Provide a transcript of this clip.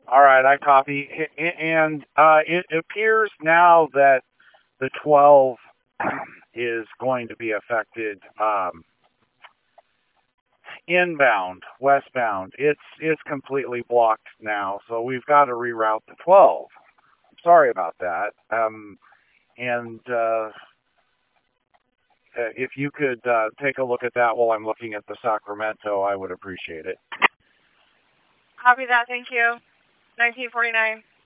All right, I copy. And it appears now that the 12 is going to be affected inbound, westbound. It's completely blocked now, so we've got to reroute the 12. Sorry about that. And if you could take a look at that while I'm looking at the Sacramento, I would appreciate it. Copy that. Thank you. 1949.